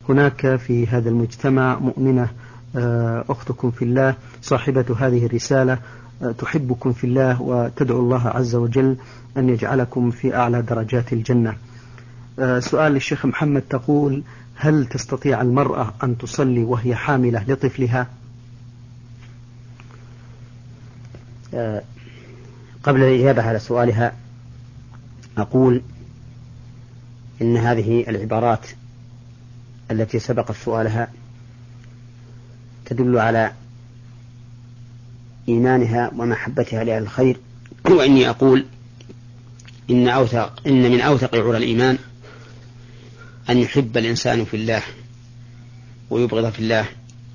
هناك في هذا المجتمع مؤمنة أختكم في الله صاحبة هذه الرسالة تحبكم في الله وتدعو الله عز وجل أن يجعلكم في أعلى درجات الجنة. سؤال للشيخ محمد، تقول: هل تستطيع المرأة أن تصلي وهي حاملة لطفلها؟ قبل الإجابة على سؤالها أقول إن هذه العبارات التي سبقت سؤالها تدل على إيمانها ومحبتها لأهل الخير، وإني أقول إن من أوثق عرى الإيمان أن يحب الإنسان في الله ويبغض في الله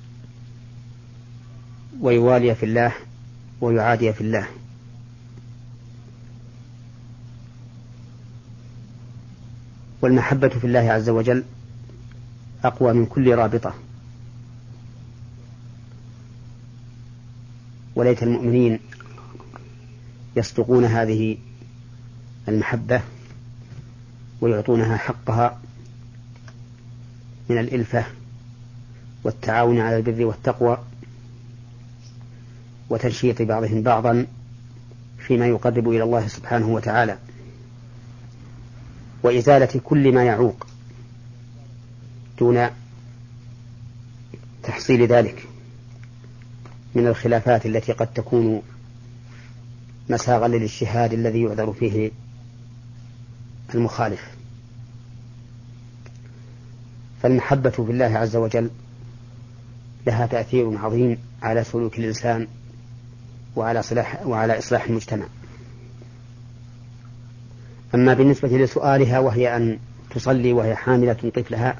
ويوالي في الله ويعادي في الله. والمحبة في الله عز وجل أقوى من كل رابطة، وليت المؤمنين يصدقون هذه المحبة ويعطونها حقها من الإلفة والتعاون على البر والتقوى وتنشيط بعضهم بعضا فيما يقرب إلى الله سبحانه وتعالى، وإزالة كل ما يعوق دون تحصيل ذلك من الخلافات التي قد تكون مساغا للاجتهاد الذي يعذر فيه المخالف. فالمحبة في الله عز وجل لها تأثير عظيم على سلوك الإنسان وعلى إصلاح المجتمع. أما بالنسبة لسؤالها وهي أن تصلي وهي حاملة طفلها،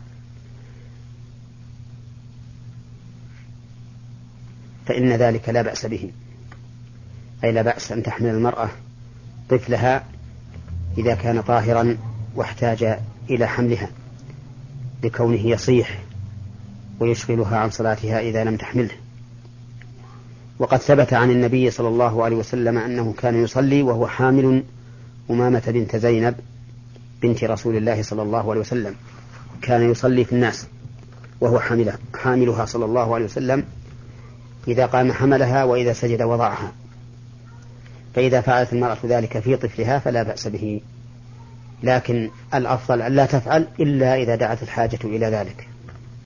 فإن ذلك لا بأس به، أي لا بأس أن تحمل المرأة طفلها إذا كان طاهرا واحتاج إلى حملها لكونه يصيح ويشغلها عن صلاتها إذا لم تحمله. وقد ثبت عن النبي صلى الله عليه وسلم أنه كان يصلي وهو حامل أمامة بنت زينب بنت رسول الله صلى الله عليه وسلم، كان يصلي في الناس وهو حاملها صلى الله عليه وسلم، إذا قام حملها وإذا سجد وضعها. فإذا فعلت المرأة ذلك في طفلها فلا بأس به، لكن الأفضل أن لا تفعل إلا إذا دعت الحاجة إلى ذلك.